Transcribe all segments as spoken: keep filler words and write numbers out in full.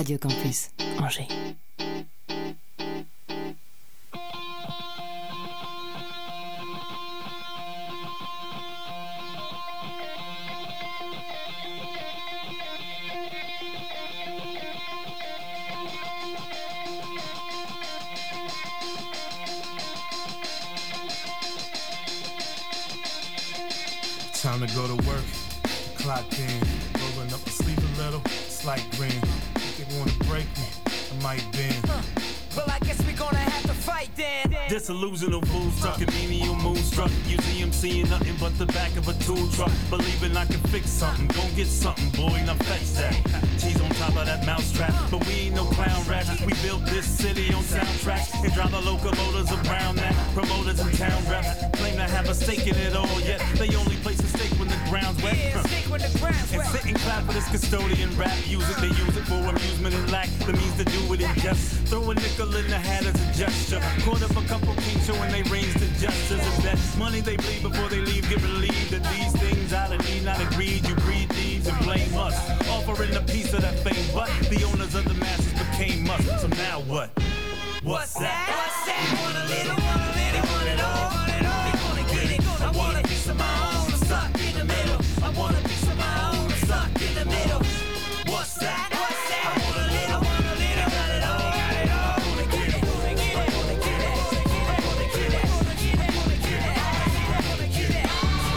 Radio Campus, Angers. Time to go to work, clock in, rolling up my sleeve a little, slight grin. If they wanna break me, I might bend. Uh, well, I guess we gonna have to fight then. Disillusional fools stuck in menial moonstruck. Usually I'm seeing nothing but the back of a tool truck. Believing I can fix something, gon' get something, boy, now fetch that. Cheese on top of that mousetrap, but we ain't no clown rats. We built this city on soundtracks and drive the locomotives around that. Promoters and town reps claim to have a stake in it all, yet they only place a stake when the ground's wet. Yeah, stake when the ground's wet. And sit and clap for this custodian rap music. They use it for amusement and lack the means to do it in jest. Throw a nickel in the hat as a gesture. Caught up a couple kings showing they range to justice. And that money they bleed before they leave, get relieved that these things out of need, not agreed. You breed thieves and blame us, offering a piece of that fame, but the owners of the masses became us. So now what? What's that? What's that? Want a little, want a little, want it all, want it all. We gonna get it. I want a piece of my own, I'm stuck in the middle. I want a piece of my own, I'm stuck in the middle. What's that? What's that? I want a little, want a little, got it all, got it all. Wanna get it, wanna get it, wanna get it, wanna get it, wanna get it, wanna get it, wanna get it.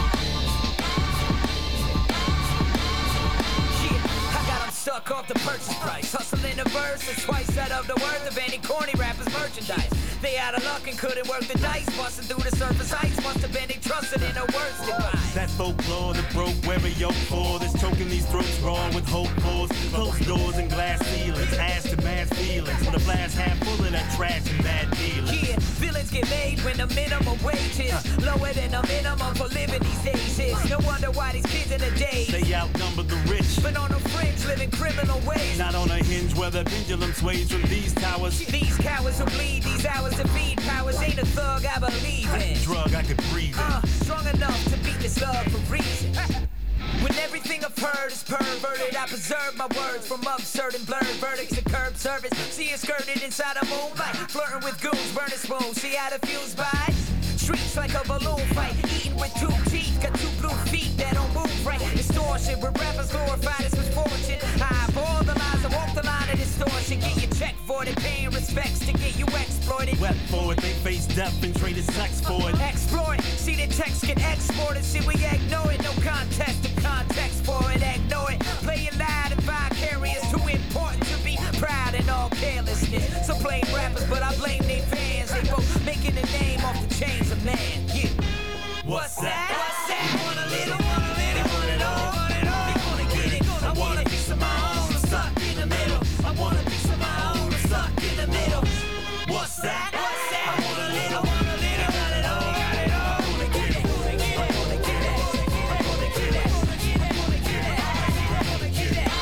Yeah, I got 'em stuck off the purchase price. Hustling the verse is twice that of the worth of any corny rapper's merchandise. They out of luck and couldn't work the dice. Busting through the surface heights. Must have been they trusted in a words device. That folklore that broke where we yoke for. That's choking these throats raw with hope pause. Closed doors and glass ceilings. Ass to man's feelings. With a glass half full of that trash and bad dealings. Yeah, villains get made when the minimum wage is lower than the minimum for living these days is. No wonder why these kids in the days They outnumber the rich, but on the fringe living criminal ways. not on a hinge where the pendulum sways from these towers. These cowards who bleed these hours to feed powers ain't a thug I believe in. Drug I could breathe in. Uh, strong enough to beat this love for reason. When everything I've heard is perverted, I preserve my words from absurd and blurred verdicts to curb service. See it skirted inside a moonlight, flirting with goons, burning spoons. See how the fuse by streets like a balloon fight, eating with two teeth, got two blue feet that don't move right. Distortion, where rappers glorified as misfortune. I bore the lies, I walk the line of distortion. Get your check for it, paying respects to get you exploited. Wept for it, they face death and traded sex for it. Explore it, see the text get exported. See we ignore it, no contest, the context for it, ignore it. Play it loud and vicarious, too important to be proud in all carelessness. So blame rappers, but I blame they fans. They both making a name off the chains of man. Yeah. What's that? What's that? Want a little, want a little, want it all, want it all. We gonna get it. I want a piece of my own, I'm stuck in the middle. I want a piece of my own, I'm stuck in the middle. What's that? What's that? I want a little, want a little, got it all, got it all. Wanna get it, wanna get it, wanna get it, wanna get it, wanna get it, wanna get it, wanna get it.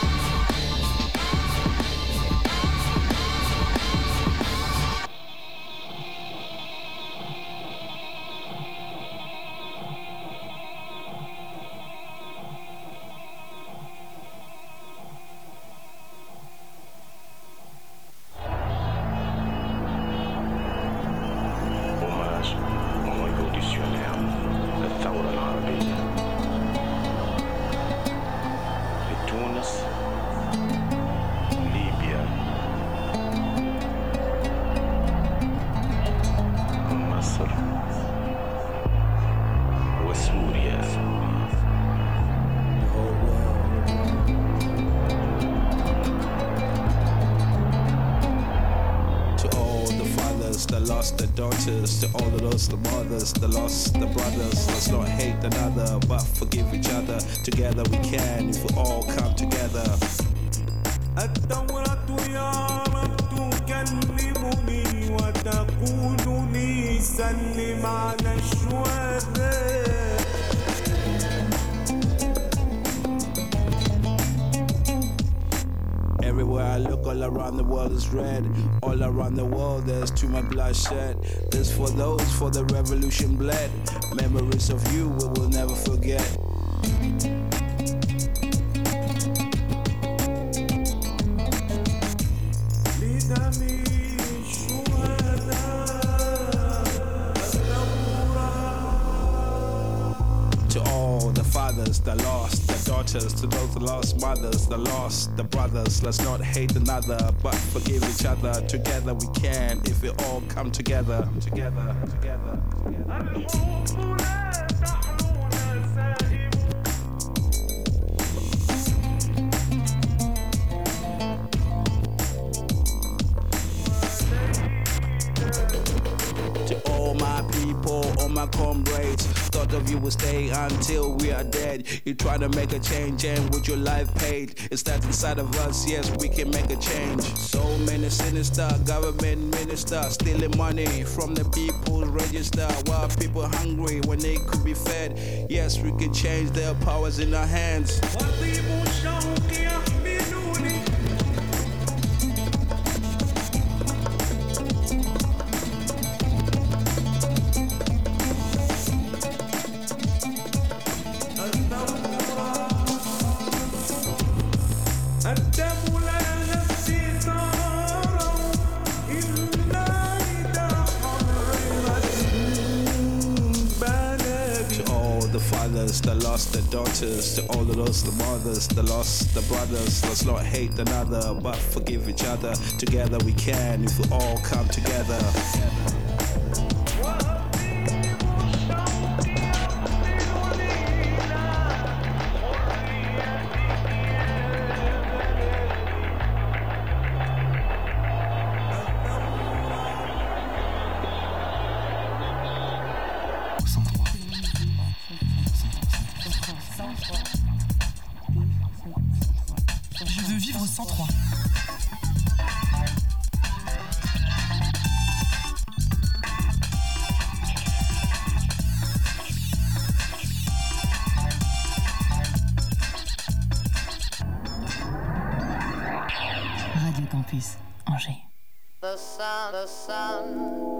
The daughters, to all of those, the mothers, the lost, the brothers. Let's not hate another, but forgive each other. Together we can, if we all come together. الثورة يارت تكلمني وتقول لي سلم على الشهداء. Everywhere I look, all around the world is red. All around the world, there's too much bloodshed. This for those, for the revolution bled. Memories of you we will never forget. To all the fathers, the lost, the daughters, to those the lost mothers, the lost, the brothers, let's not hate another, but forgive each other. Together we can, if we all come together, together, together, together. All my comrades, thought of you will stay until we are dead. You try to make a change, and with your life paid, it's that inside of us, yes, we can make a change. So many sinister government ministers stealing money from the people's register, while people hungry when they could be fed. Yes, we can change, their powers in our hands. The lost, the daughters, to all of those, the mothers, the lost, the brothers, let's not hate another, but forgive each other. Together we can, if we all come together. Campus Angers. The sun, the sun.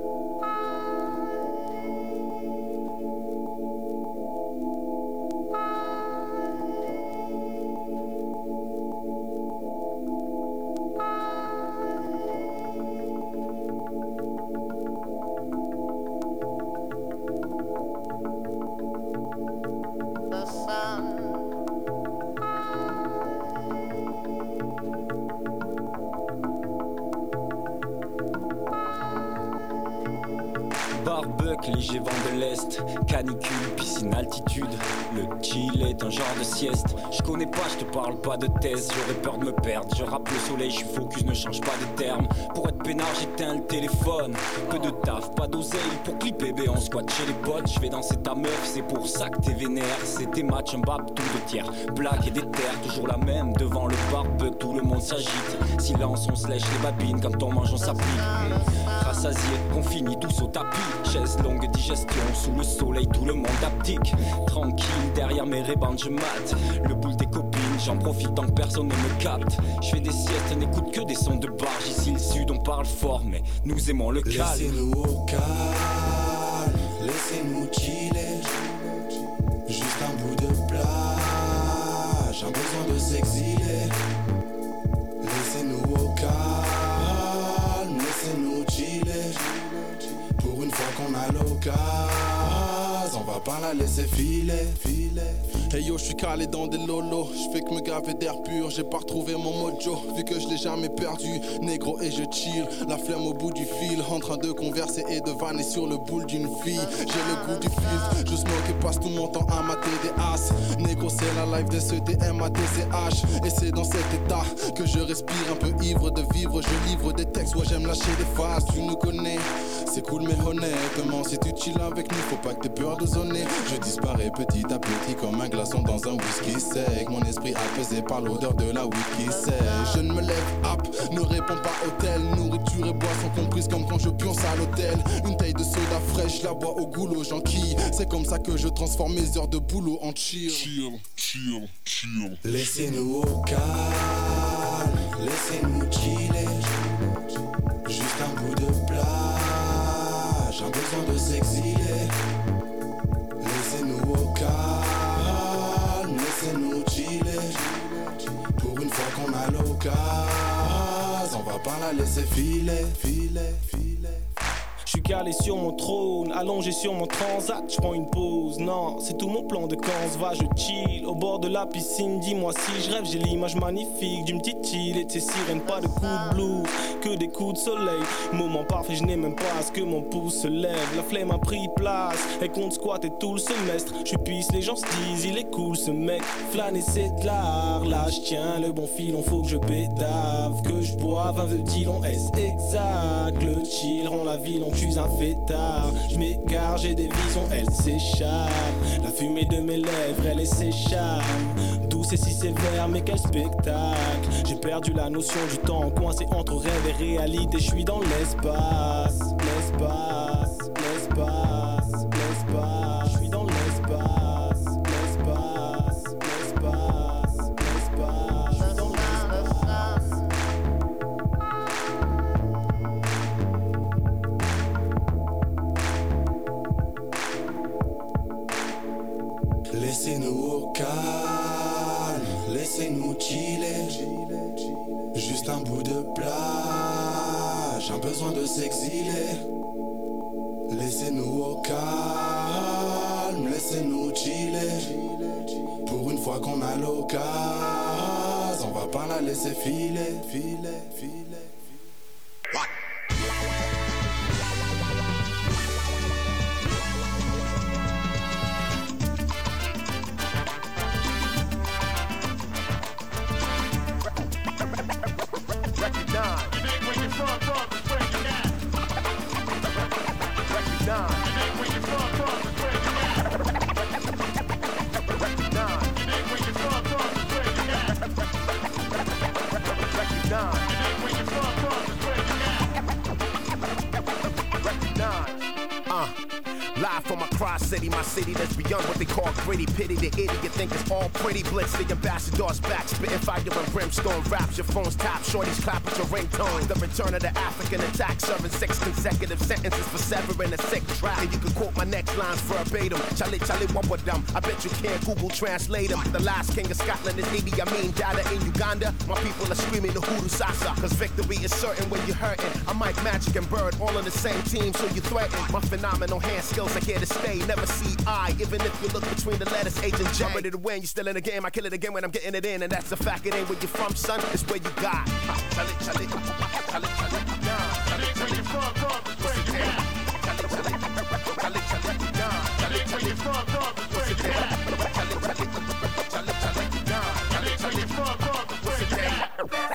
Léger vent de l'Est, canicule, piscine, altitude. Le chill est un genre de sieste. Je connais pas, je te parle pas de thèse. J'aurais peur de me perdre, je rappe le soleil, je suis focus, ne change pas de terme. Pour être peinard, j'éteins le téléphone. Peu de taf, pas d'oseille. Pour clipper, bé, on squatte chez les potes. Je vais danser ta meuf, c'est pour ça que t'es vénère. C'est tes matchs, un bap, tout de tiers. Blague et des terres, toujours la même. Devant le barbecue, tout le monde s'agite. Silence, on se lèche les babines. Quand on mange, on s'applique. Rassasié, on finit tous au tapis. Chaise longue, digestion, sous le soleil, tout le monde aptique. Tranquille, derrière mes rébandes, je mate le boule des copines, j'en profite tant que personne ne me capte. Je fais des siestes, n'écoute que des sons de barge. Ici le sud, on parle fort, mais nous aimons le calme. Laissez-nous au calme, laissez-nous chiller. Juste un bout de plage, un besoin de s'exiler. Laissez-nous au calme, laissez-nous chiller. Pour une fois qu'on a l'occasion, on va pas la laisser filer, filer. Hey yo, j'suis calé dans des lolos, j'fais que me gaver d'air pur, j'ai pas retrouvé mon mojo, vu que je l'ai jamais perdu, négro et je chill, la flemme au bout du fil, en train de converser et de vanner sur le boule d'une fille. J'ai le goût du filtre, je smoke et passe tout mon temps à mater des as. Négro c'est la life des C D M A T C H, et c'est dans cet état que je respire un peu ivre de vivre, je livre des textes, ouais j'aime lâcher des phases, tu nous connais. C'est cool mais honnêtement, si tu chill avec nous, faut pas que t'aies peur de zoner. Je disparais petit à petit comme un glaçon dans un whisky sec. Mon esprit apaisé par l'odeur de la whisky sec. Je ne me lève, hop, ne réponds pas hôtel. Nourriture et boissons comprises comme quand je pionce à l'hôtel. Une taille de soda fraîche, la bois au goulot, j'enquille. C'est comme ça que je transforme mes heures de boulot en chill. Chill, chill, chill. Laissez-nous au calme, laissez-nous chiller. Juste un bout de plage, un besoin de s'exiler. Laissez-nous au calme, laissez-nous chiller. Pour une fois qu'on a l'occasion, on va pas la laisser filer, filer, filer. J'suis calé sur mon trône, allongé sur mon transat, j'prends une pause, non, c'est tout mon plan de quand on se va, je chill au bord de la piscine, dis-moi si je rêve, j'ai l'image magnifique d'une petite île et de ses sirènes, pas de coups de blues, que des coups de soleil, moment parfait, je n'ai même pas à ce que mon pouce se lève, la flemme a pris place, et compte squatter tout le semestre, je pisse, les gens se disent, il est cool ce mec, flâner c'est de l'art, là je tiens le bon filon, faut que je pédave, que je boive un vœu d'ilon, est-ce exact, le chill rend la ville en je suis un fêtard, je m'égare, j'ai des visions, elles s'échappent. La fumée de mes lèvres, elle s'échappe. Douce et si sévère, mais quel spectacle. J'ai perdu la notion du temps, coincé entre rêve et réalité. Je suis dans l'espace, l'espace, l'espace, l'espace. Je suis dans l'espace, l'espace, l'espace, l'espace. Je suis dans l'espace. Laissez-nous au calme, laissez-nous chiller. Juste un bout de plage, un besoin de s'exiler. Laissez-nous au calme, laissez-nous chiller. Pour une fois qu'on a l'occasion, on va pas la laisser filer, filer, filer. City, my city that's beyond what they call gritty. Pity the idiot think it's all pretty. Blitz the ambassador's back, spitting fire and brimstone. Raps your phone's top, shorties clap at your ringtones. The return of the African attack, serving six consecutive sentences for severing a sick track. And you can quote my next lines verbatim. Charlie, Charlie, what with them? I bet you can't Google translate them. The last king of Scotland is Idi Amin Dada in Uganda. My people are screaming the hoodoo sasa, cause victory is certain when you're hurting. I'm Mike Magic and Bird, all on the same team, so you threaten. My phenomenal hand skills are here to stay, never see I, even if you look between the letters H and J. I'm ready to win, you still in the game, I kill it again when I'm getting it in. And that's the fact, it ain't where you're from, son, it's where you got. Charlie, Charlie, Charlie, Charlie, Charlie, where you from, from, where you at? Charlie, Charlie, Charlie, Charlie, where you from, from, where you at? Charlie, Charlie, Charlie, Charlie, where you from, from, where you at?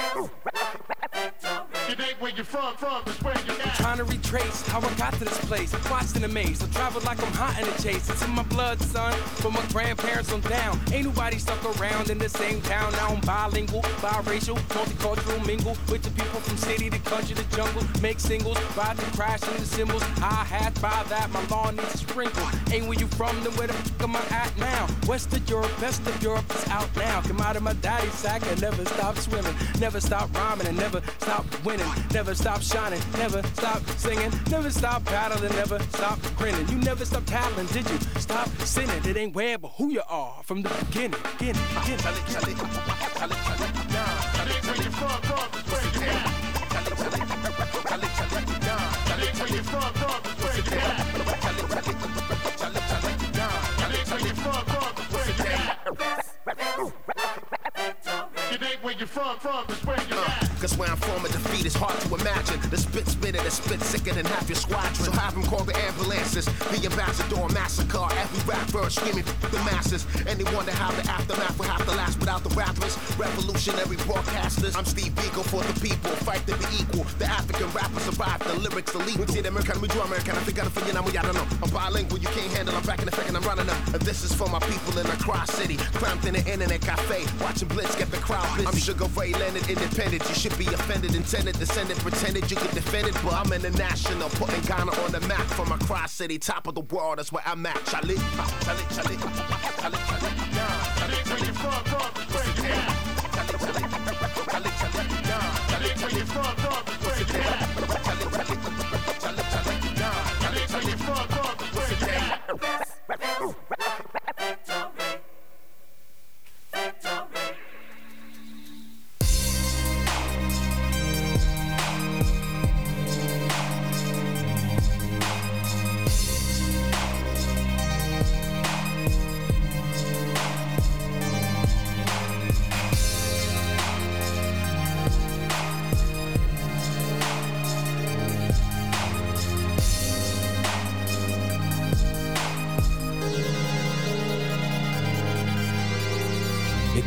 It ain't where you from, from, it's where you at. Trying to retrace how I got to this place, watched in the maze. I travel like I'm hot in the chase. It's in my blood, son. From my grandparents on down. Ain't nobody stuck around in the same town. Now I'm bilingual, biracial, multicultural, mingle with the people from city to country to jungle. Make singles, ride to crash in the cymbals. I had by that, my lawn needs a sprinkle. Ain't where you from, then where the fuck am I at now? West of Europe, best of Europe is out now. Come out of my daddy's sack and never stop swimming. Never stop rhyming and never stop winning. Never stop shining, never stop singing. Never stop battling, never stop grinning. You never stop tattling, did you? Stop sinning. It ain't where but who you are from the beginning. Beginning, beginning. Charlie, Charlie, Charlie, Charlie, Charlie, where you from, from, where you at? Charlie, Charlie, Charlie, Charlie, where you from, from, where you at? Charlie, Charlie, Charlie, Charlie, where you from, from, where you at? It ain't where you from, from, it's where you at. Cause where I'm from, a defeat is hard to imagine. The spit spit and the spit sicker than half your squadron. So have them call the ambulances. The ambassador massacre. Every rap verse screaming the masses. And they wonder how the aftermath will have to last without the rappers. Revolutionary broadcasters. I'm Steve Biko for the people. Fight to be equal. The African rappers survive. The lyrics elite. We see the American, we do American. I think I'm for you now. I don't know. I'm bilingual. You can't handle. I'm back in effect and I'm running up. And this is for my people in the Cross City. Cramped in the internet cafe. Watching Blitz get the crowd busy. I'm Sugar Ray Leonard, independent. You should be offended, intended, descended, pretended you could defend it, but I'm international, putting Ghana on the map from across city, top of the world. That's where I'm at. Charlie, Charlie, Charlie, Charlie, Charlie, Charlie, where you from, from, where you at? Charlie, Charlie, Charlie, Charlie, where you from, from, where you at? Charlie, Charlie, Charlie, Charlie, where you from, from, where you at?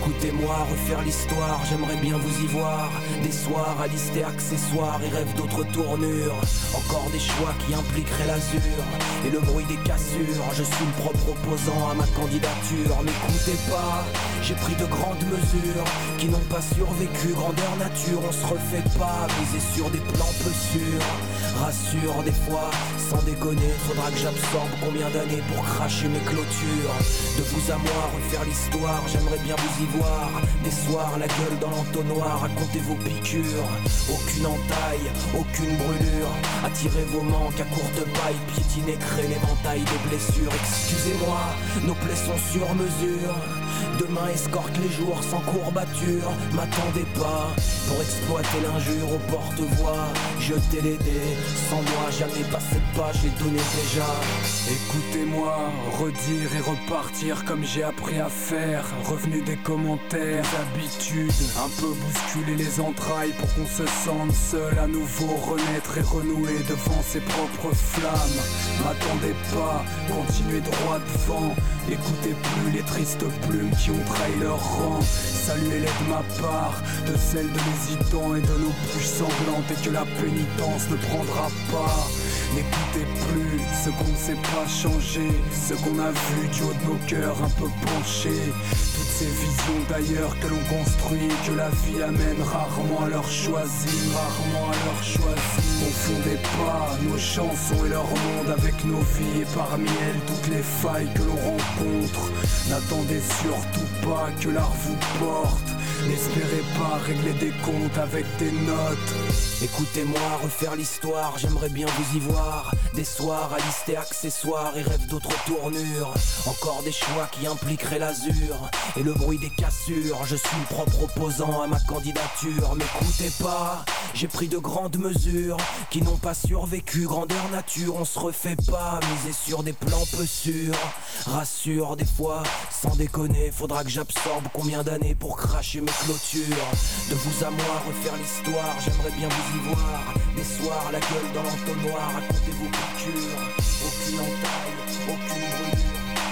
Écoutez-moi refaire l'histoire, j'aimerais bien vous y voir. Des soirs à liste et accessoires et rêve d'autres tournures. Encore des choix qui impliqueraient l'azur et le bruit des cassures. Je suis le propre opposant à ma candidature. N'écoutez pas, j'ai pris de grandes mesures qui n'ont pas survécu. Grandeur nature, on se refait pas, miser sur des plans peu sûrs. Rassure des fois, sans déconner, faudra que j'absorbe combien d'années pour cracher mes clôtures. De vous à moi refaire l'histoire, j'aimerais bien vous y voir. Des soirs, la gueule dans l'entonnoir, racontez vos piqûres. Aucune entaille, aucune brûlure. Attirez vos manques à courte paille, piétinez, créez l'éventail des blessures. Excusez-moi, nos plaies sont sur mesure. Demain escorte les jours sans courbature. M'attendez pas pour exploiter l'injure au porte-voix. Jetez les dés, sans moi jamais passé de pas, j'ai donné déjà. Écoutez-moi, redire et repartir comme j'ai appris à faire. Revenu des commentaires, habitudes, un peu bousculer les entrailles pour qu'on se sente seul à nouveau, renaître et renouer devant ses propres flammes. M'attendez pas, continuez droit devant. Écoutez plus les tristes plumes qui ont trahi leur rang. Saluez-les de ma part, de celle de l'hésitant et de nos bouches sanglantes, et que la pénitence ne prendra pas. N'écoutez plus ce qu'on ne sait pas changer, ce qu'on a vu du haut de nos cœurs un peu penchés. Toutes ces visions d'ailleurs que l'on construit, que la vie amène rarement à leur choisir, rarement à leur choisir. Confondez pas nos chansons et leur monde avec nos vies, et parmi elles toutes les failles que l'on rencontre. N'attendez surtout pas que l'art vous porte. N'espérez pas régler des comptes avec des notes. Écoutez-moi refaire l'histoire, j'aimerais bien vous y voir. Des soirs à liste et accessoires et rêve d'autres tournures. Encore des choix qui impliqueraient l'azur et le bruit des cassures. Je suis le propre opposant à ma candidature. M'écoutez pas, j'ai pris de grandes mesures qui n'ont pas survécu. Grandeur nature, on se refait pas, miser sur des plans peu sûrs. Rassure des fois, sans déconner, faudra que j'absorbe combien d'années pour cracher mes clôtures. De vous à moi refaire l'histoire, j'aimerais bien vous y voir. Des soirs, la gueule dans l'entonnoir, racontez vos piqûres. Aucune entaille, aucune brûlure.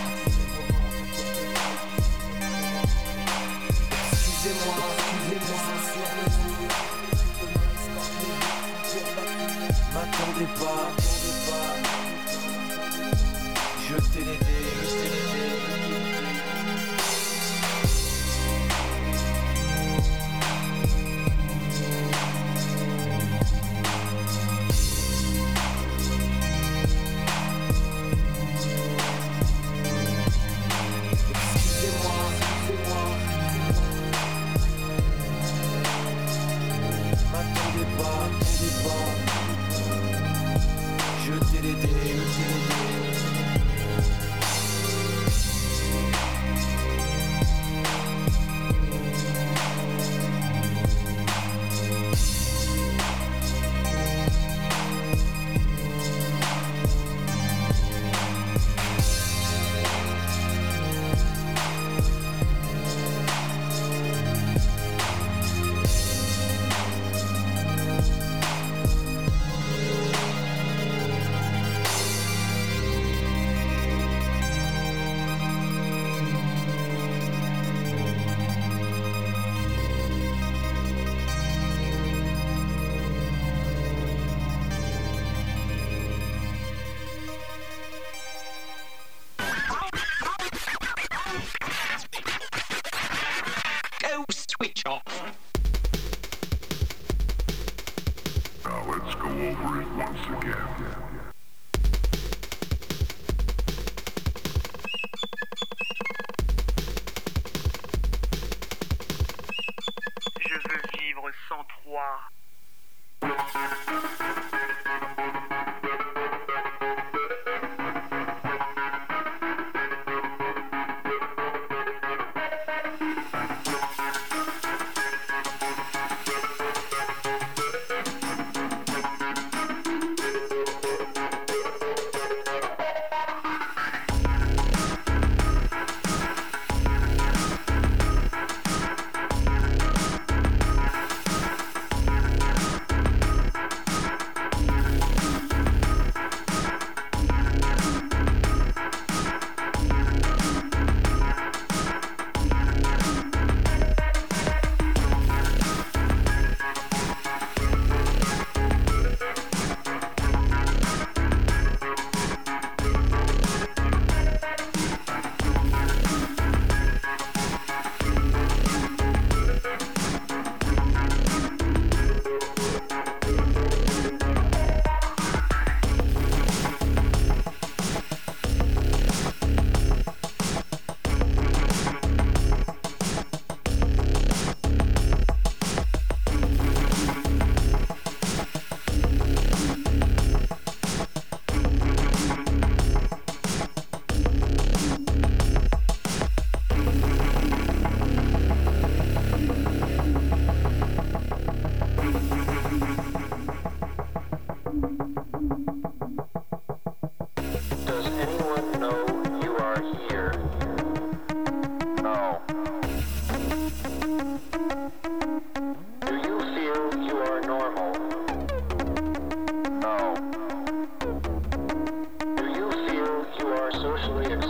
Excusez-moi, excusez-moi, sur mesure. Demain escorte les jours, m'attendez pas, m'attendez pas. Jetez les dés, jetez les dés.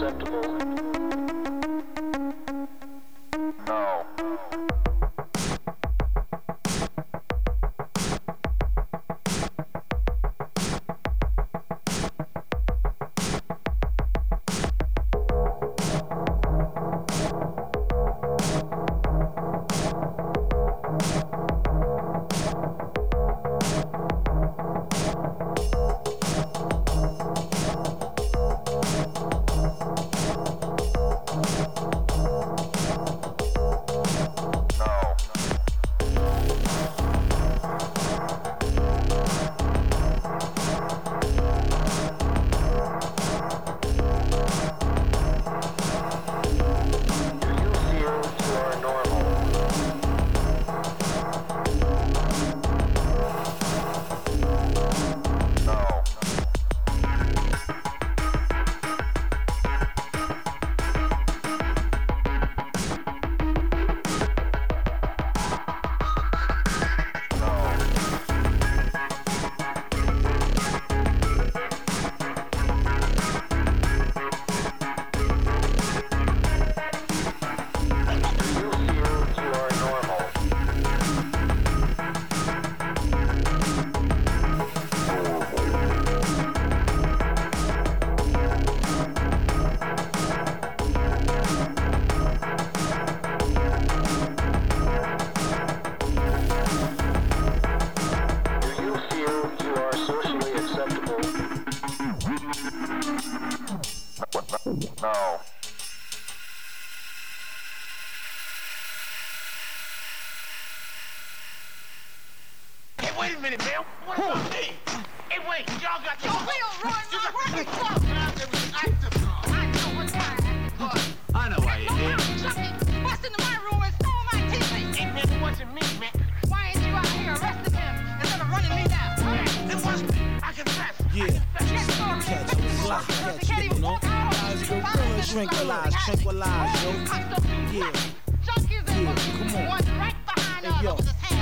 acceptable? No. No. Hey, wait a minute, man. What about me? Hey, wait, y'all got your... We don't run my working club. I know what's mine. I know why you're here. Chucky busted into my room and stole my T V. Hey, man, it wasn't me, man. Why ain't you out here arresting him instead of running me down? Right. It wasn't me. I confess. Yeah. Catch a fly, catch it, you know. Eyes go good, tranquilize, tranquilize, yo. Yeah. Yeah, come on. Hey, yo.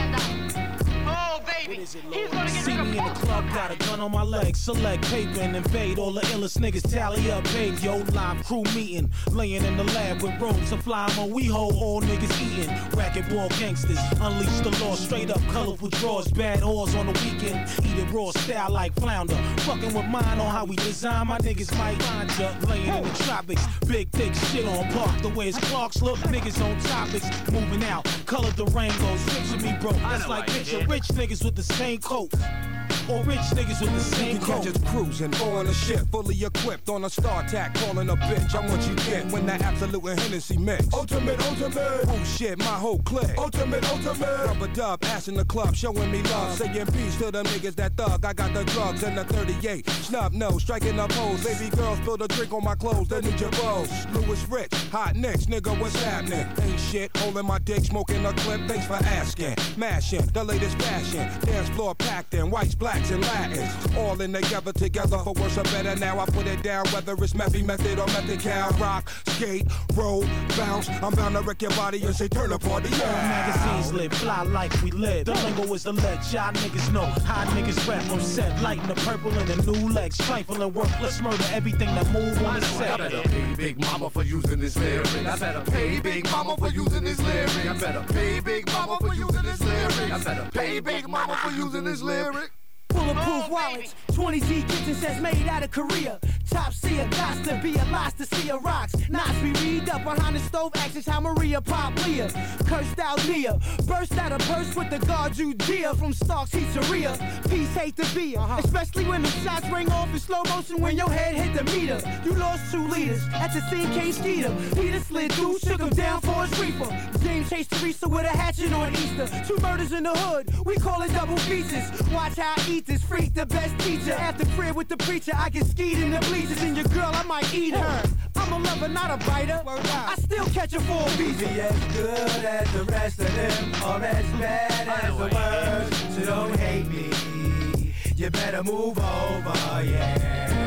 Oh, baby. He's gonna get See me in the club, got a gun on my leg. Select paper and invade. All the illest niggas tally up, babe. Yo, live crew meeting. Laying in the lab with rooms to fly on. We hold all niggas eating. Racquetball gangsters. Unleash the law. Straight up colorful drawers. Bad whores on the weekend. Eat it raw style like flounder. Fucking with mine on how we design. My niggas might find ya. Laying in the tropics. Big thick shit on park. The way his Clarks look. Niggas on topics. Moving out. Color the rainbows. Picture me, bro. That's like picture rich niggas with the same coat. Or rich niggas with the same coat. Just cruising on a ship, fully equipped on a star tack, calling a bitch. I'm what you get when the absolute and Hennessy mix. Ultimate, ultimate. Oh shit, my whole clique. Ultimate, ultimate. Rubber dub, ass in the club, showing me love. Saying peace to the niggas that thug. I got the drugs and the thirty-eight. Snub nose, striking up hoes. Baby girls spill a drink on my clothes. They need your bows. Louis Rich, hot nicks, nigga, what's happening? Ain't shit, holding my dick, smoking a clip. Thanks for asking. Mashing, the latest fashion. Dance floor packed in, whites, blacks, and Latins. All in together, together for worse or better. Now I put it down, whether it's Method, Method, or Method Cow. Rock, skate, roll, bounce. I'm bound to wreck your body and say turn the party out. Magazines live, fly like we live. The lingo is the lead, y'all niggas know. How niggas rap on set, lighting the purple and the new legs. Trifling, worthless murder, everything that move on the set. I better pay Big Mama for using this lyric. I better pay Big Mama for using this lyric. I better pay Big Mama for using this lyric. I better pay Big Mama for using this lyric. Bulletproof wallets, twenty G kitchen sets made out of Korea. Top seer, got to be a lost to see a rocks. Knots be read up behind the stove, actions how Maria pop Leah. Cursed out Leah, burst out a purse with the guard Judea from Stark's Pizzeria. Peace hate to be uh-huh. Especially when the shots ring off in slow motion when your head hit the meter. You lost two leaders at the scene, came Skeeter. Peter slid through, shook him down for his reefer. James chased Teresa with a hatchet on Easter. Two murders in the hood, we call it double features. Watch how I eat this freak, the best teacher. After prayer with the preacher, I get skied in the bleachers. And your girl, I might eat her. I'm a lover, not a biter. I still catch her for a reason. Be as good as the rest of them, or as bad as the worst. So don't hate me. You better move over, yeah.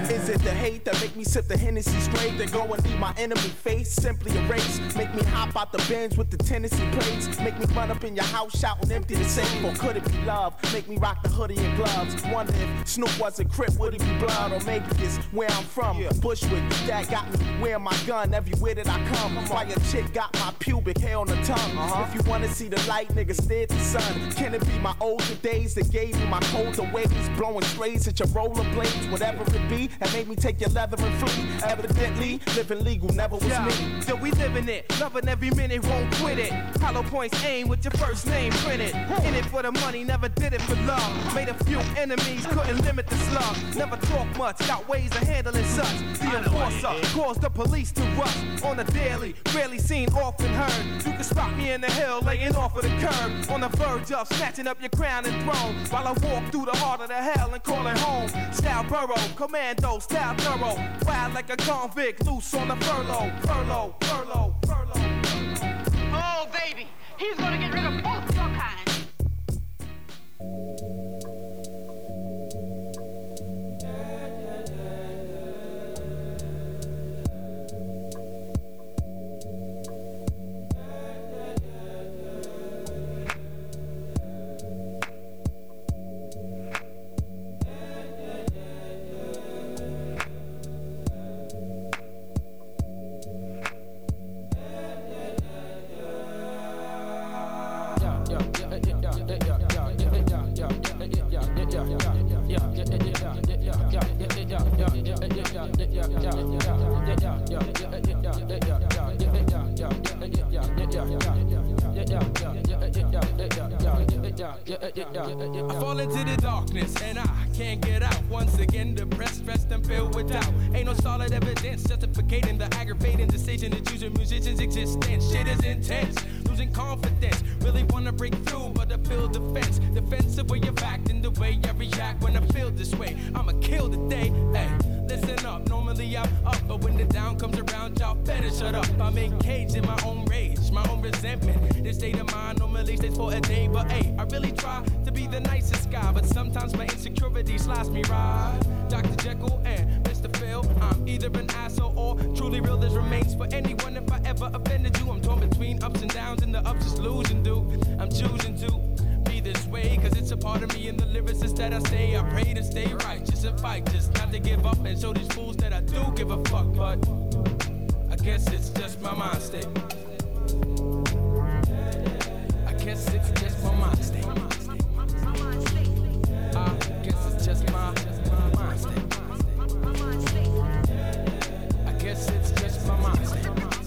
Is it the hate that make me sip the Hennessy straight? Then go and leave my enemy face simply erase. Make me hop out the Benz with the Tennessee plates. Make me run up in your house shouting empty the safe. Or could it be love? Make me rock the hoodie and gloves. Wonder if Snoop was a Crip, would he be blood? Or maybe it's where I'm from, yeah. Bushwick. That got me wearing my gun everywhere that I come. Why your chick got my pubic hair on the tongue? Uh-huh. If you wanna see the light, nigga, stare at the sun. Can it be my older days that gave me my colder ways? Blowing strays at your rollerblades, whatever it be, and made me take your leather and flee. Evidently, living legal never was yeah. me. So we living it, loving every minute, won't quit it. Hollow points aim with your first name printed. In it for the money, never did it for love. Made a few enemies, couldn't limit the slug. Never talk much, got ways of handling such. The enforcer caused the police to rush on the daily, rarely seen, often heard. You can spot me in the hill, laying off of the curb, on the verge of snatching up your crown and throne. While I walk through the heart of the hell and call it home. Style burrow, commando, style thorough. Wild like a convict, loose on the furlough, furlough, furlough, furlough. Oh, baby, he's gonna get rid of both your kind. I fall into the darkness and I can't get out. Once again, depressed, stressed, and filled with doubt. Ain't no solid evidence justificating the aggravating decision to choose a musician's existence. Shit is intense, losing confidence. Really wanna break through, but I feel defense. Defensive way of acting, the way I react when I feel this way. I'ma kill the day, hey. Listen up, normally I'm up, but when the down comes around, y'all better shut up. I'm engaged in my own rage, my own resentment. This state of mind normally stays for a day, but hey, I really try to be the nicest guy, but sometimes my insecurity slides me right. Doctor Jekyll and Mister Phil, I'm either an asshole or truly real. This remains for anyone if I ever offended you. I'm torn between ups and downs, and the ups just losing, dude. I'm choosing to be this way, cause it's a part of me in the lyricist that I say. I pray to stay righteous and fight, just not to give up and show these fools that I do give a fuck. But I guess it's just my mind state. I guess it's just my mind state. I guess it's just my mind state. I guess it's just my mind state.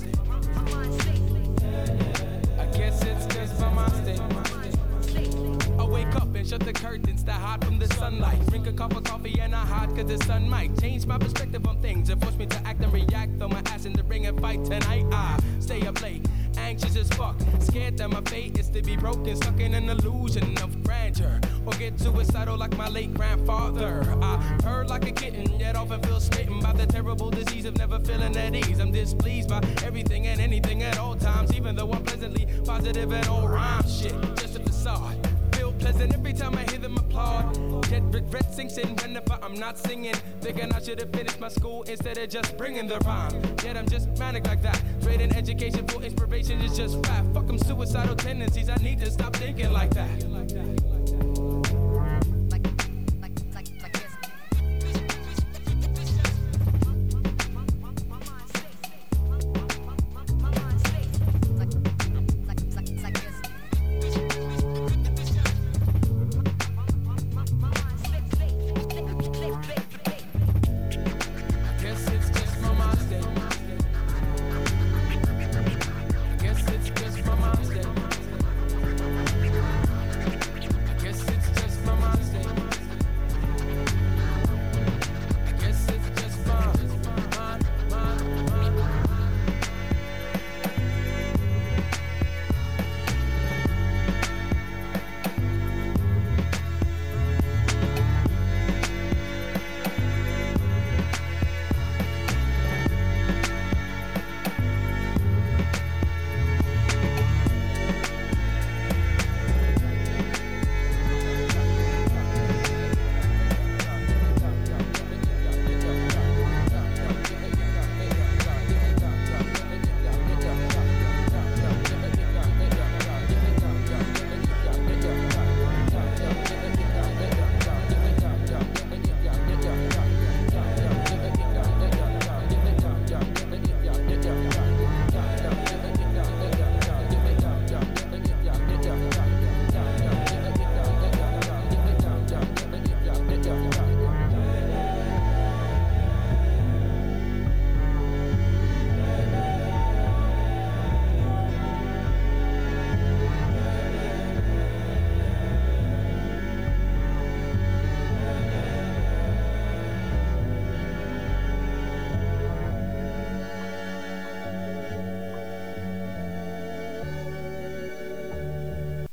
I guess it's just my mind state. I wake up and shut the curtains that hide from the sunlight. Drink a cup of coffee and I hide cause the sun might change my perspective on things and force me to act and react. Throw my ass in the ring and fight tonight. I stay up late, anxious as fuck, scared that my fate is to be broken, stuck in an illusion of grandeur, or get suicidal like my late grandfather. I heard like a kitten, yet often feel smitten by the terrible disease of never feeling at ease. I'm displeased by everything and anything at all times, even though I'm pleasantly positive at all rhymes. Shit, just a facade. Feel pleasant every time I hear them applaud. Yet regret sinks in whenever I'm not singing. Thinking I should have finished my school instead of just bringing the rhyme. Yet I'm just manic like that. Trading education for inspiration is just rap. Fuck them suicidal tendencies. I need to stop thinking like that.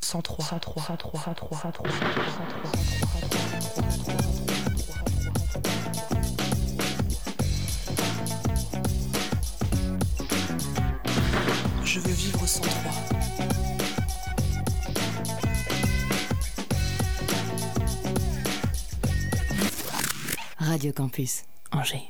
cent trois, cent trois, cent trois, cent trois, cent trois, je veux vivre cent trois. Radio Campus, Angers.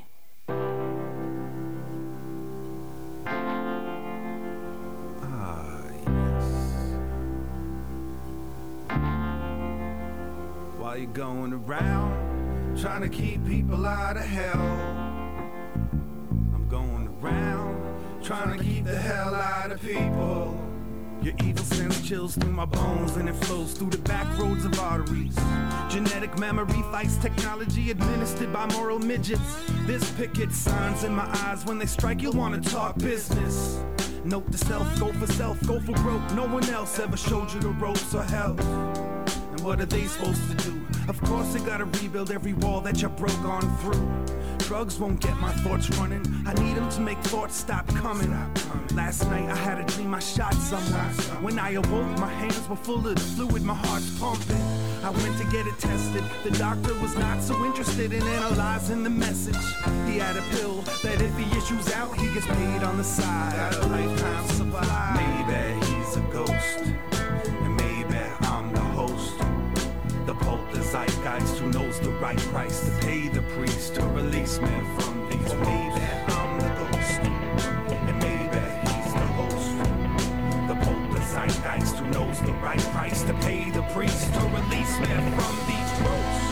You're going around trying to keep people out of hell. I'm going around trying to keep the hell out of people. Your evil sends chills through my bones and it flows through the back roads of arteries. Genetic memory fights technology administered by moral midgets. This picket signs in my eyes when they strike, you'll wanna talk business. Note to self, go for self, go for broke. No one else ever showed you the ropes or help. And what are they supposed to do? Of course they gotta rebuild every wall that you broke on through. Drugs won't get my thoughts running. I need them to make thoughts stop coming. Last night I had a dream I shot someone. When I awoke my hands were full of the fluid, my heart's pumping. I went to get it tested. The doctor was not so interested in analyzing the message. He had a pill that if he issues out he gets paid on the side. Got a lifetime supply. Maybe he's a ghost. The polar zeitgeist who knows the right price to pay the priest to release men from these. Maybe I'm the ghost, and maybe he's the host. The polar zeitgeist who knows the right price to pay the priest to release men from these ropes.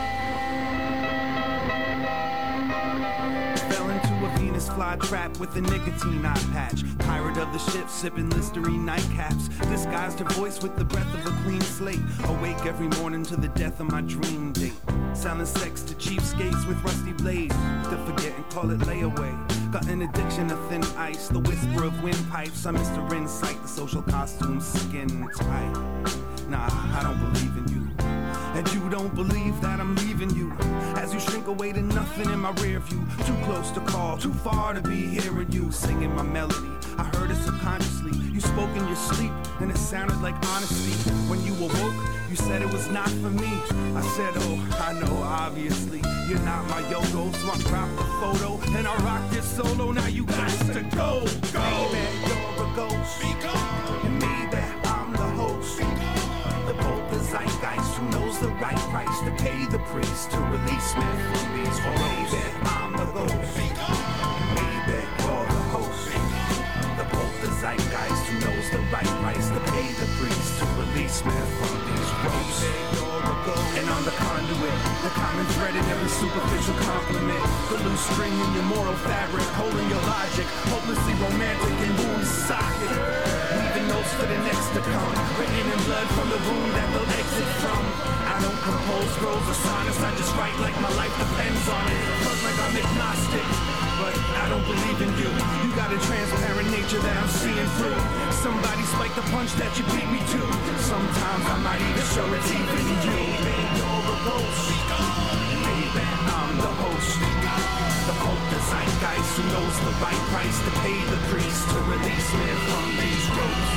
Fell into a Venus flytrap with a nicotine eye patch. Pirate of the ship sipping Listerine nightcaps. Disguised her voice with the breath of a clean slate. Awake every morning to the death of my dream date. Selling sex to cheapskates with rusty blades. To forget and call it layaway. Got an addiction to thin ice. The whisper of windpipes. I miss the insight. The social costume skin tight. Nah, I don't believe in you. And you don't believe that I'm leaving you. As you shrink away to nothing in my rear view. Too close to call, too far to be hearing you singing my melody. I heard it subconsciously. You spoke in your sleep and it sounded like honesty. When you awoke, you said it was not for me. I said, oh, I know, obviously you're not my yo-go. So I cropped the photo and I rocked it solo. Now you got to go, go. Maybe you're a ghost. Be gone. And maybe I'm the host. The polar zeitgeist who knows the right price to pay the priest to release me from these horrors. Maybe I'm the ghost. Be gone. Maybe you're the host. The polar zeitgeist who knows the right price to pay the priest to release me from these ropes. Maybe you're a ghost. And I'm the conduit, the common thread in every superficial compliment. The loose string in your moral fabric, holding your logic, hopelessly romantic and wound socket. Leaving notes for the next to come, written in blood from the wound that they'll exit from. I don't compose scrolls or sonnets, I just write like my life depends on it. Fuck like I'm agnostic, but I don't believe in you. You got a transparent nature that I'm seeing through. Somebody spike the punch that you beat me to. Sometimes I might even show it's even you. Maybe you're a ghost, maybe I'm the host. The polar zeitgeist who knows the right price to pay the priest to release me from these ropes.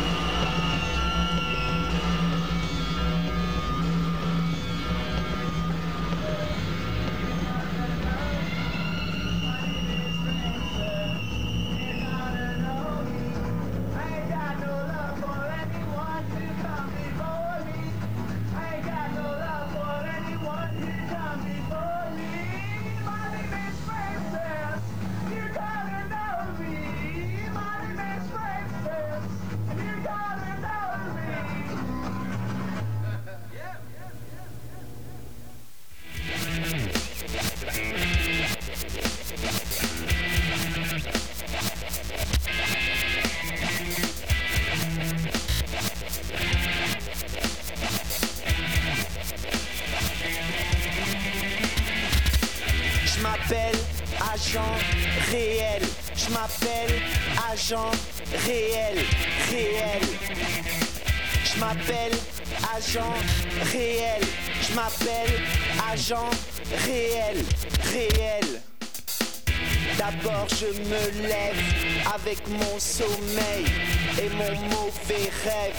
Réel, je m'appelle agent réel, réel. Je m'appelle agent réel, je m'appelle agent réel, réel. D'abord je me lève avec mon sommeil et mon mauvais rêve.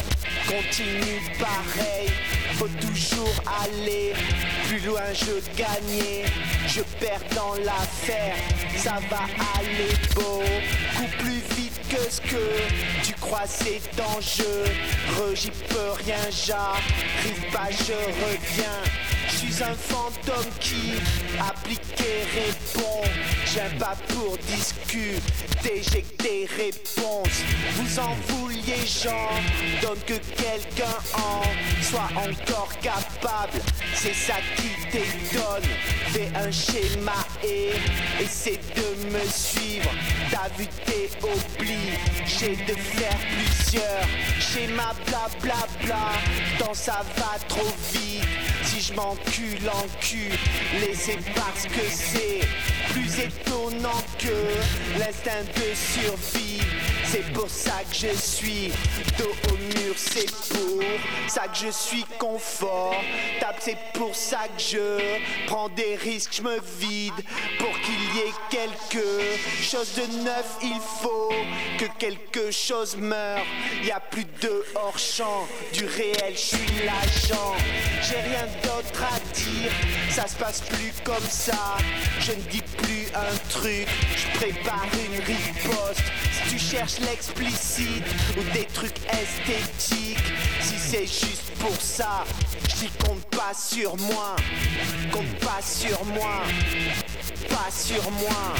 continue pareil. Faut toujours aller plus loin, je gagnais, je perds dans l'affaire. Ça va aller beaucoup plus vite que ce que tu crois, c'est dangereux. J'y peux rien, j'arrive pas, je reviens. Je suis un fantôme qui applique et répond. J'aime pas pour discuter, j'ai que des réponses. Vous en vouliez, j'en donne que quelqu'un en soit encore capable. C'est ça qui t'étonne. Fais un schéma et essaie de me suivre. T'as vu, t'es obligé de faire plusieurs schémas, bla bla bla. Tant ça va trop vite. Si je m'encule en cul, laissez parce que c'est plus étonnant que l'instinct de survie. C'est pour ça que je suis dos au mur, c'est pour ça que je suis confort. Tape, c'est pour ça que je prends des risques, je me vide. Pour qu'il y ait quelque chose de neuf, il faut que quelque chose meure. Y a plus de hors-champ, du réel, je suis l'agent. J'ai rien d'autre à dire, ça se passe plus comme ça. Je ne dis plus un truc, je prépare une riposte. Si tu cherches l'explicite ou des trucs esthétiques, si c'est juste pour ça, j'y compte pas sur moi. Compte pas sur moi, pas sur moi.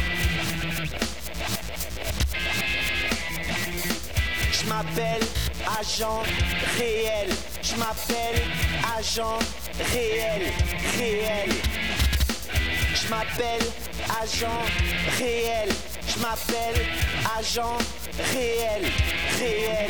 Je m'appelle agent réel, je m'appelle agent réel, réel. Je m'appelle agent réel, je m'appelle agent réel, réel.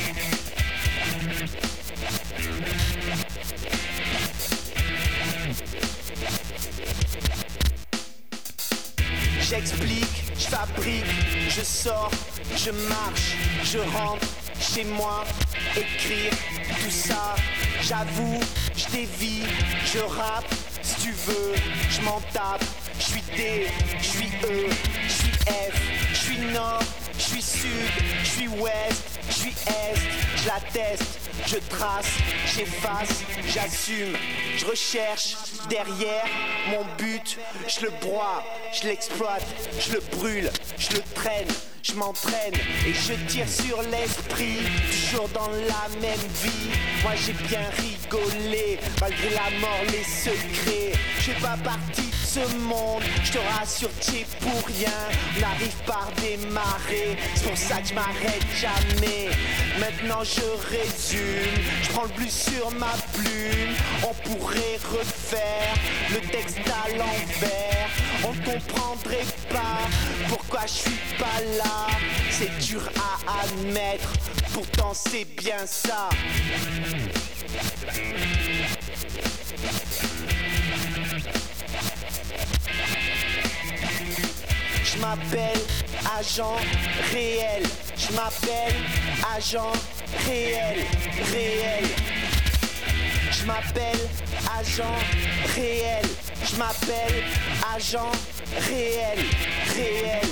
J'explique, je fabrique, je sors, je marche, je rentre chez moi, écrire tout ça. J'avoue, je dévie, je rappe, si tu veux, je m'en tape. Je suis D, je suis E, je suis F, je suis Nord, je suis Sud, je suis Ouest, je suis Est, je l'atteste, je trace, j'efface, j'assume, je recherche derrière mon but, je le broie, je l'exploite, je le brûle, je le traîne. Je m'entraîne et je tire sur l'esprit, toujours dans la même vie. Moi j'ai bien rigolé, malgré la mort, les secrets. Je fais pas partie de ce monde, je te rassure, t'y es pour rien. On arrive par démarrer, c'est pour ça que je m'arrête jamais. Maintenant je résume, je prends le plus sur ma plume. On pourrait refaire le texte à l'envers. On ne comprendrait pas pourquoi je suis pas là. C'est dur à admettre, pourtant c'est bien ça. Je m'appelle agent réel, je m'appelle agent réel, réel. Je m'appelle agent réel, je m'appelle agent réel, réel.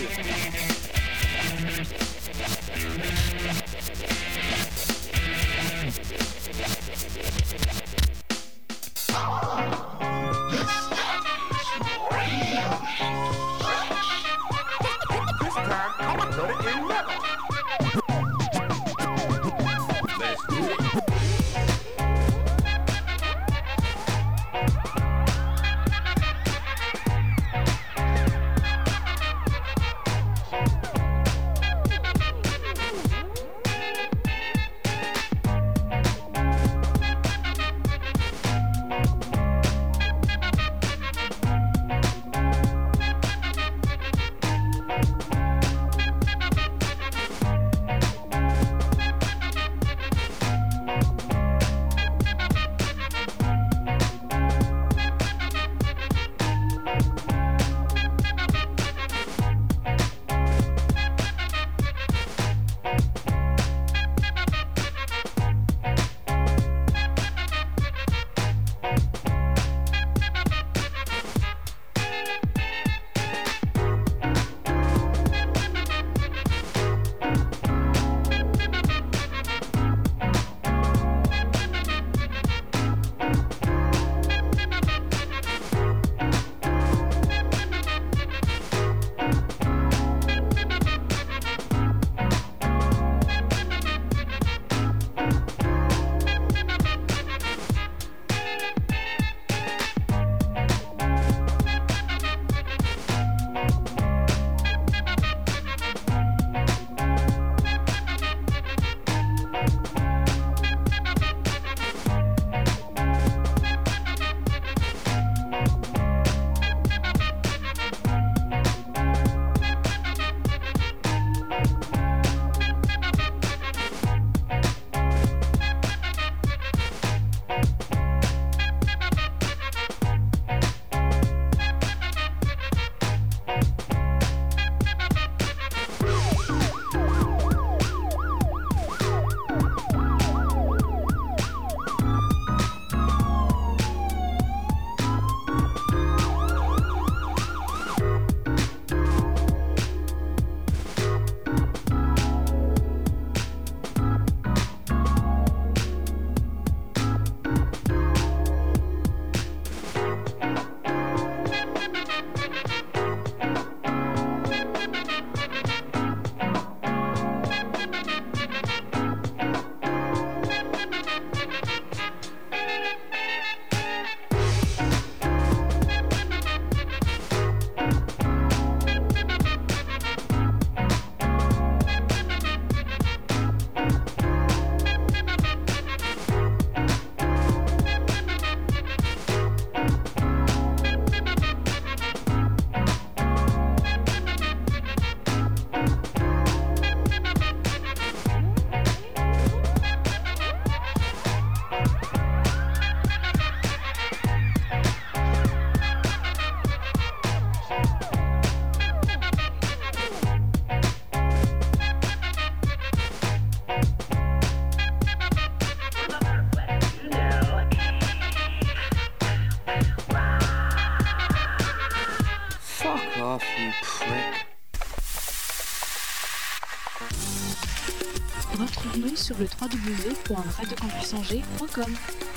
Retrouve-nous sur le w w w point radio campus angers point com.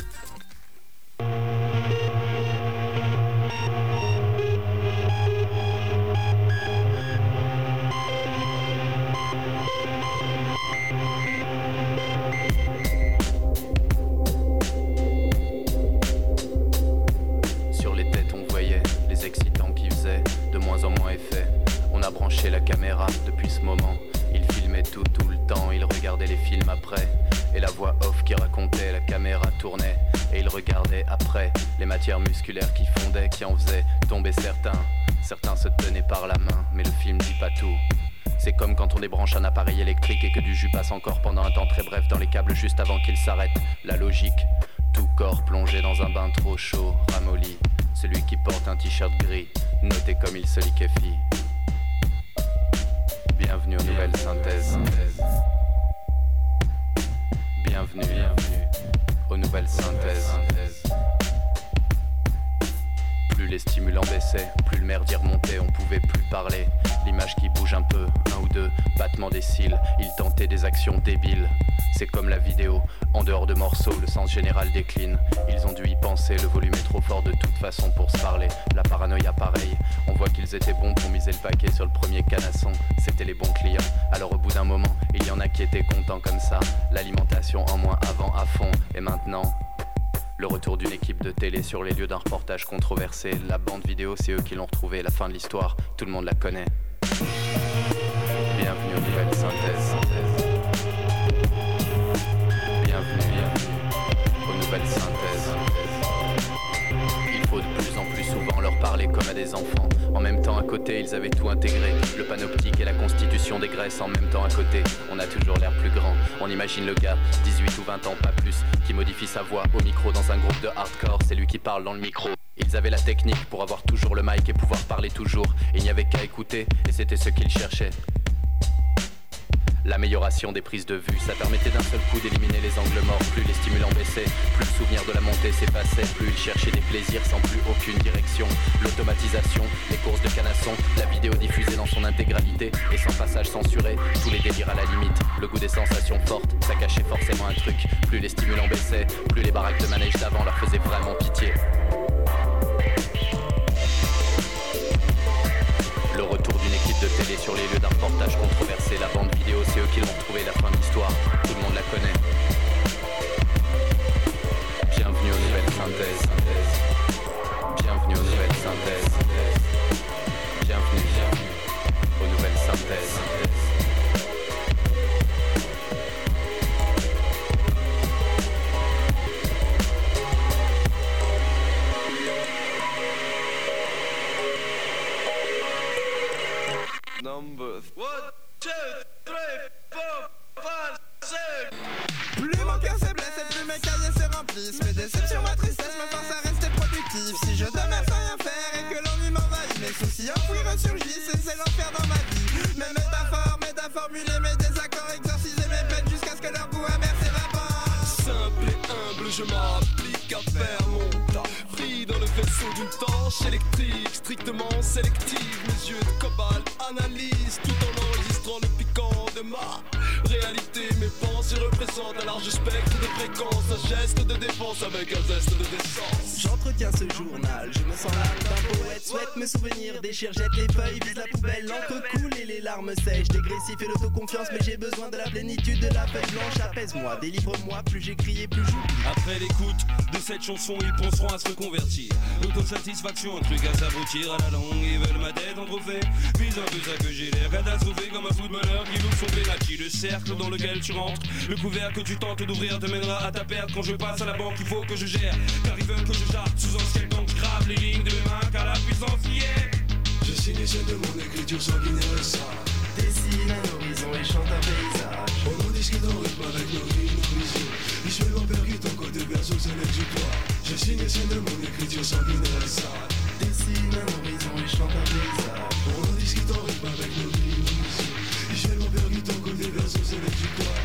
Sur les têtes on voyait les excitants qui faisaient de moins en moins effet. On a branché la caméra depuis ce moment. Il filmait tout, tout le temps, il regardait les films après. Et la voix off qui racontait, la caméra tournait. Et il regardait après les matières musculaires qui fondaient, qui en faisaient tomber certains. Certains se tenaient par la main, mais le film dit pas tout. C'est comme quand on débranche un appareil électrique et que du jus passe encore pendant un temps très bref dans les câbles juste avant qu'il s'arrête. La logique, tout corps plongé dans un bain trop chaud, ramolli. Celui qui porte un t-shirt gris, noté comme il se liquéfie. Bienvenue aux nouvelles synthèses. Bienvenue, bienvenue aux nouvelles synthèses. Plus les stimulants baissaient, plus le merdier remontait, on pouvait plus parler. L'image qui bouge un peu, un ou deux battements des cils, il tentait des actions débiles. C'est comme la vidéo, en dehors de morceaux, le sens général décline. Ils ont dû y penser, le volume est trop fort de toute façon pour se parler. La paranoïa pareil, on voit qu'ils étaient bons pour miser le paquet sur le premier canasson. C'était les bons clients, alors au bout d'un moment, il y en a qui étaient contents comme ça. L'alimentation en moins avant à fond, et maintenant... Le retour d'une équipe de télé sur les lieux d'un reportage controversé. La bande vidéo, c'est eux qui l'ont retrouvée. La fin de l'histoire, tout le monde la connaît. Bienvenue aux nouvelles synthèses. Bienvenue, bienvenue aux nouvelles synthèses. Il faut de plus en plus souvent leur parler comme à des enfants. En même temps à côté ils avaient tout intégré. Le panoptique et la constitution des graisses. En même temps à côté on a toujours l'air plus grand. On imagine le gars, dix-huit ou vingt ans pas plus, qui modifie sa voix au micro dans un groupe de hardcore. C'est lui qui parle dans le micro. Ils avaient la technique pour avoir toujours le mic et pouvoir parler toujours. Il n'y avait qu'à écouter et c'était ce qu'ils cherchaient. L'amélioration des prises de vue, ça permettait d'un seul coup d'éliminer les angles morts. Plus les stimulants baissaient, plus le souvenir de la montée s'effaçait, plus ils cherchaient des plaisirs sans plus aucune direction. L'automatisation, les courses de canasson, la vidéo diffusée dans son intégralité et sans passage censuré, tous les délires à la limite. Le goût des sensations fortes, ça cachait forcément un truc. Plus les stimulants baissaient, plus les baraques de manège d'avant leur faisaient vraiment pitié. Le retour d'une équipe de télé sur les lieux d'un reportage controversé. La bande vidéo, c'est eux qui l'ont retrouvé, la fin de l'histoire. Tout le monde la connaît. Bienvenue aux nouvelles synthèses. Bienvenue aux nouvelles synthèses. Bienvenue, bienvenue aux nouvelles synthèses. Numbers. One, two, three, four, five, six. Plus mon cœur se blesse et plus mes cahiers se remplissent. Mes déceptions, ma tristesse me force à rester productif. Si je demeure sans rien faire et que l'ennui m'envahit, mes soucis enfouis ressurgissent et c'est l'enfer dans ma vie. Mes métaphores m'aident à formuler mes désaccords, exorciser mes peines jusqu'à ce que leur goût amer s'évapore. Simple et humble, je m'applique à faire mon taf. Pris dans le vaisseau d'une torche électrique, strictement sélective. Mes yeux de cobalt analysent tout en enregistrant le piquant de ma réalité. Mes pensées représentent un large spectre de fréquences, un geste de défense avec un zeste de décence. J'entretiens ce journal, je me sens l'âme d'un poète. Souhaite mes souvenirs, déchire, jette les feuilles, vise la poubelle. L'encre coule et les larmes sèchent. Dégressif et l'autoconfiance, mais j'ai besoin de la plénitude de la feuille blanche. Apaise-moi, délivre-moi, plus j'écris et plus j'oublie. Après l'écoute de cette chanson, ils penseront à se reconvertir. L'autosatisfaction, un truc à s'abrutir à la langue. Ils veulent ma tête en trophée, puis un peu ça que j'ai l'air catastrophé comme un footballeur qui loupe son penalty. Le cercle dans lequel tu rentres, le couvert que tu tentes d'ouvrir te mènera à ta perte. Quand je passe à la banque, il faut que je gère, car ils veulent que je jarte sous un ciel donc grave les lignes de mes mains, car la puissance y est. Je signe celle de mon écriture sanguinaire et ça dessine un horizon et chante un paysage. On en discute en rythme avec nos rimes, nos visions. Visuellement percutant côté verso, c'est l'exutoire. Je signe celle de mon écriture sanguinaire et ça dessine un horizon et chante un paysage. On en discute en rythme avec nos rimes, nos visions. Visuellement percutant côté verso, c'est l'exutoire.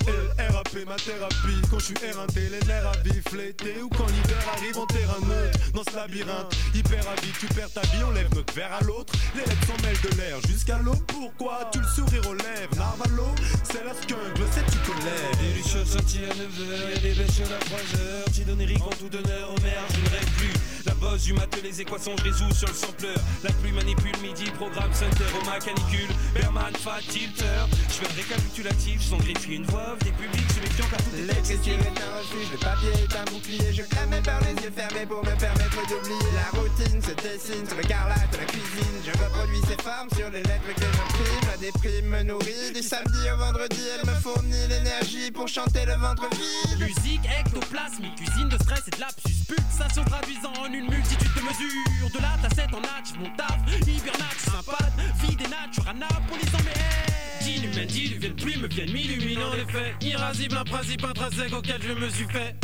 R A P ma thérapie, quand je suis éreinté, les nerfs à vif, l'été ou quand l'hiver arrive en terrain neutre. Dans ce labyrinthe, hyper avide, tu perds ta vie, on lève notre verre à l'autre. Les lettres s'en mêlent de l'air jusqu'à l'eau. Pourquoi tu le sourire aux lèvres, Narvalo, c'est la skunk, le sais tu connais. Des lucheux sortis à neuf heures, y'a des bêches à trois heures. Tidonérique en tout honneur, oh merde, je ne rêve plus. La bosse du maths, les équations, je résous sur le sampleur. La pluie manipule midi, programme center au ma canicule. Berman, fat, tilter. Je fais un récapitulatif, sans griffier une voix, des publics se méfiant car tout est l'écriture est un refuge, le papier est un bouclier. Je clame par les yeux fermés pour me permettre d'oublier. La routine se dessine sur le carrelage de la cuisine. Je reproduis ces formes sur les lettres que j'imprime. La déprime me nourrit, du samedi au vendredi. Elle me fournit l'énergie pour chanter le ventre vide. Musique ectoplasmique, cuisine de stress et de lapsus. Pulsation traduisant en une multitude de mesures. De la tassette en natch, mon taf, hibernate, sympathe. Vie des natures, anabolisant mes ailes. D'inhumaines, diluviennes, pluies me viennent m'illuminer en effet. Irascible, un principe intrinsèque auquel je me suis fait.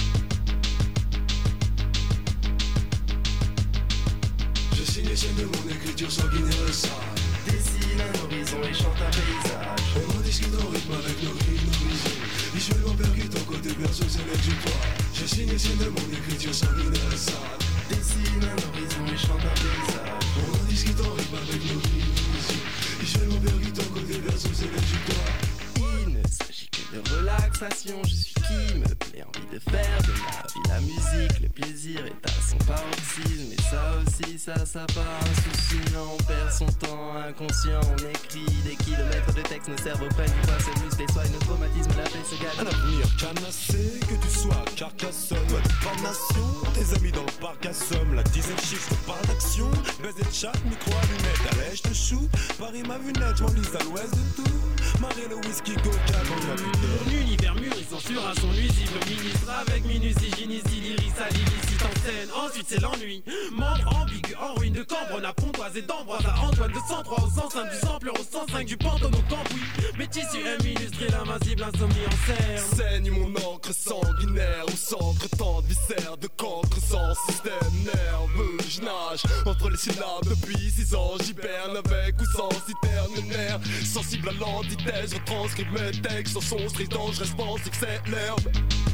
Je signe les chaînes de mon écriture sanguinaire et sale. Dessine un horizon et chante un paysage. On en discute en rythme avec nos rimes, nos visions. Visuellement percutant côté berceau, c'est l'exutoire. Je signe les chaînes de mon écriture sanguinaire et sale. Dessine un horizon et chante un paysage. On en discute en rythme avec nos rimes, nos visions. Visuellement percutant côté berceau, c'est l'exutoire. Il ne s'agit que de relaxation. Je suis qui me plaît, envie de faire de la vie la musique. Le plaisir est à son paroxysme. Et ça aussi, ça, ça part un souci. On perd son temps inconscient. On écrit des kilomètres de texte. Nos cerveaux prennent du poids, se musclent et soignent nos traumatismes. La paix se gagne. Un avenir canassé, que tu sois Carcassonne ou à nation. Tes amis dans le parc à somme. La dizaine chiffre par d'action. Baiser de chat, micro à lunettes. Allez, je te chou. Paris m'a vu net, j'm'enlise à l'ouest de tout. Marie le whisky, coca, quand y'a plus d'heure. Mon univers mûrissant sur un son nuisible. Ministre avec minutie, gynécie, lyrique, à l'illicite en scène. Ensuite c'est l'ennui. Membre ambigu en ruine de Cambronne à Pontoise et d'Ambroise à Antoine de cent trois au cent cinq du sampleur au cent cinq du Pantone au Cambouis. Métis U M illustré, l'invincible insomnie en cerne. Saigne mon encre sanguinaire au centre tant de viscères de cancre sans système nerveux. Je nage entre les syllabes depuis six ans. J'hiberne avec ou sans citerne nerf. Sensible à l'antithèse, retranscribe mes textes en son strident. Je reste pensif, c'est l'herbe.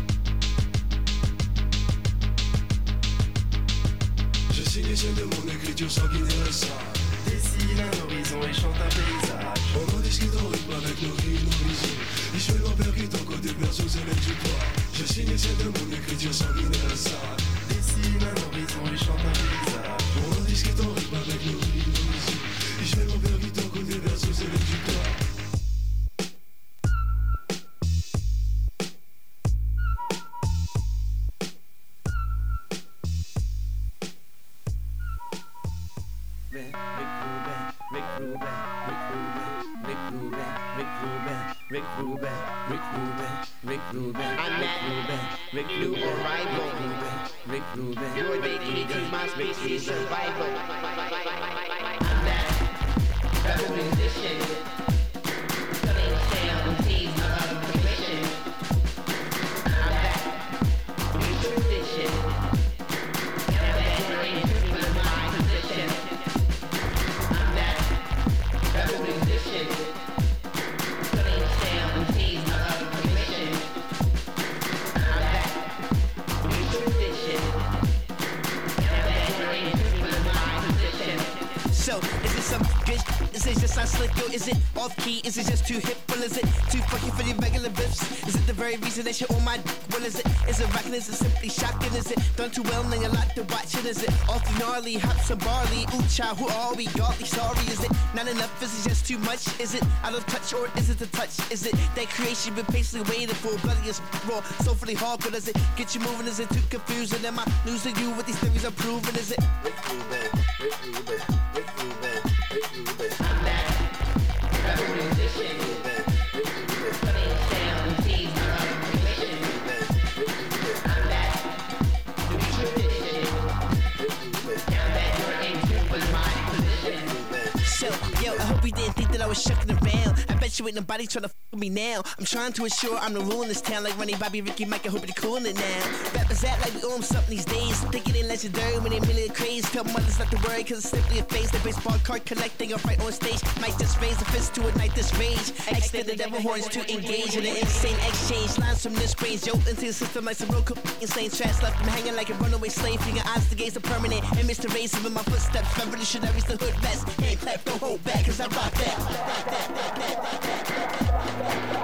Je signe les chaînes de mon écriture sanguinaire et sale. Dessine un horizon et chante un paysage. On en discute en rythme avec nos rimes, nos visions. Visuellement percutant côté berceau, c'est l'exutoire. Je signe les chaînes de mon écriture sanguinaire et sale. Dessine un horizon et chante un paysage. On en discute en rythme avec nos rimes, nos visions. Visuellement percutant côté berceau, c'est l'exutoire. Rick Rubin, Rick Rubin, Rick Rubin, Rick Rubin, Rick Rubin, new arrival, Rick Rubin, you're addicted to my species survival. I'm that rebel musician, putting sound seeds out of commission. I'm that new tradition, and I'm entering into my position. I'm that rebel musician. So, is it some good? Is it just not slick though? Is it off key? Is it just too hip? Well, is it too fucking for the regular bips? Is it the very reason that you're on my dick? Well, is it? Is it rocking? Is it simply shocking? Is it done too well and you like to watch it? Is it awfully gnarly? Hops and barley? Ooh, child, who are we? Godly sorry. Is it not enough? Is it just too much? Is it out of touch or is it the touch? Is it that creation been patiently waiting for? Bloody as raw, soulfully hardcore. Does it get you moving? Is it too confusing? Am I losing you with these theories I'm proving? Is it? Rick Rubin, Rick Rubin, Rick Rubin, Rick Rubin. I'm that rebel musician, putting sound seeds out of commission. I'm that new tradition, now that you're in tune with my position. So, yo, I hope you didn't think that I was shucking around. I bet you ain't nobody trying to f with me now. I'm trying to assure I'm the rule in this town, like Ronnie, Bobby, Ricky, Mike. I hope you're cool in it now. Rappers act like we owe them something these days. Think it ain't legendary when they really a craze. Tell mothers not to worry, cause it's simply a phase. The baseball card collecting up right on stage. Might just raise the fist to ignite this rage. Extend the devil horns to engage in an insane exchange. Lines from this range, yo, into the system like some real cool insane tracks. Left them hanging like a runaway slave. Finger eyes to gaze a permanent image to raise him in my footsteps. Beverly should I reach the hood best. Hand clap, don't hold back, cause I rock that.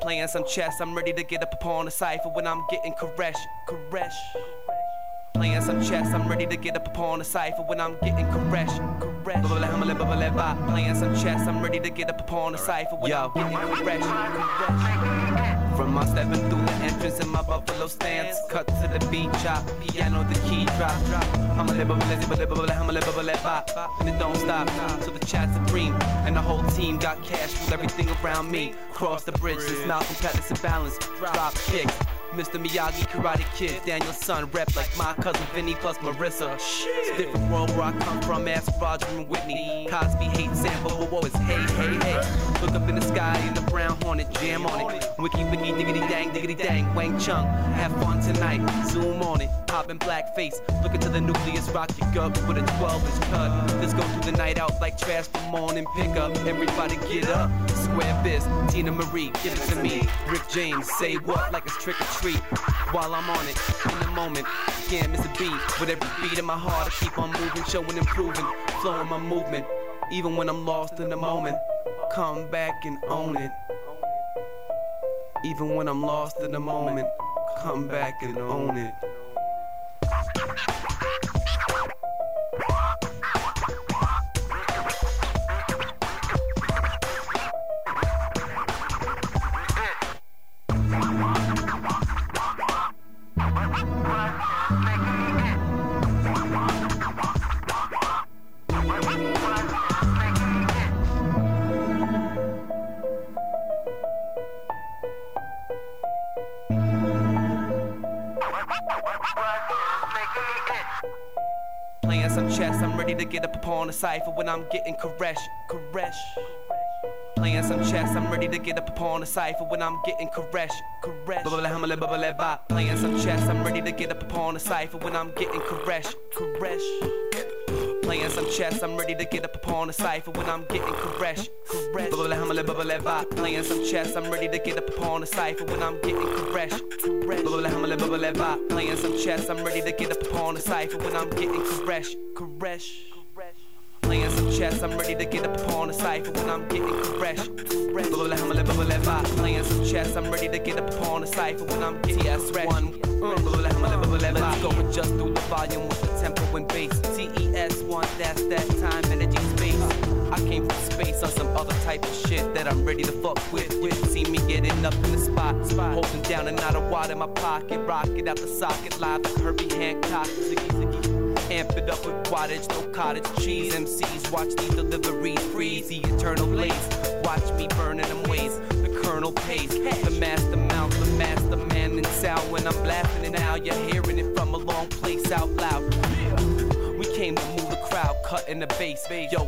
playing some chess. I'm ready to get up upon the cipher when I'm getting caress, caress. Playing some chess, I'm ready to get up upon the cipher when I'm getting caress, caress. Playing some chess, I'm ready to get up upon the cipher when I'm getting caress, caress. From my stepping through the entrance in my buffalo stance, cut to the beat, chop, piano, the key drop, drop. I'm a liberal, liberal, I'm a liberal, and it don't stop. So the chat supreme, and the whole team got cash with everything around me. Cross the bridge, since Malcolm Pettis and balance, drop kicks. Mister Miyagi, Karate Kid, Daniel's son, rep like my cousin Vinny plus Marissa. It's a different world where I come from, ask Roger and Whitney. Cosby hates Sam, but whoa, it's hey, hey, hey. Look up in the sky in the brown hornet, jam on it. Wiki, wiki, diggity dang, diggity dang, Wang Chung. Have fun tonight, zoom on it. Poppin' black face, look into the nucleus, rock your gut with a twelve inch cut. Let's go through the night out like trash for morning pickup. Everybody get up, square biz, Tina Marie, give it to me. Rick James, say what like it's trick or treat. While I'm on it, in the moment, can't miss a beat. With every beat in my heart, I keep on moving, showing, improving, flowing my movement. Even when I'm lost in the moment, come back and own it. Even when I'm lost in the moment, come back and own it. Playing some chess, I'm ready to get up upon the cipher when I'm getting caress, caress. Playing some chess, I'm ready to get up upon the cipher when I'm getting caress, caress. Playing some chess, I'm ready to get up upon the cipher when I'm getting caress, caress. Playing some chess, I'm ready to get up upon the cipher when I'm getting caress, caress. Playing some chess, I'm ready to get up upon the cipher when I'm getting caress, caress. Playing some chess, I'm ready to get up upon the cipher when I'm getting caress, caress. Playing some chess, I'm ready to get up upon the cipher when I'm getting caress, caress. Playing some chess, I'm ready to get up upon the cipher when I'm getting caress. One. Let's go and just through the volume with the tempo and bass. T E S one, that's that time, energy, space. I came from space on some other type of shit that I'm ready to fuck with. You can see me getting up in the spot, holding down and not a wad in my pocket, rock it out the socket, live like Herbie Hancock. Ziggy, ziggy. Amp it up with wattage, no cottage cheese. M Cs watch these deliveries freeze, the eternal blaze. Watch me burning them ways. The Colonel pays, the master mouth, the master man in sound. When I'm laughing and now you're hearing it from a long place out loud. We came to move the crowd, cutting the bass. Yo,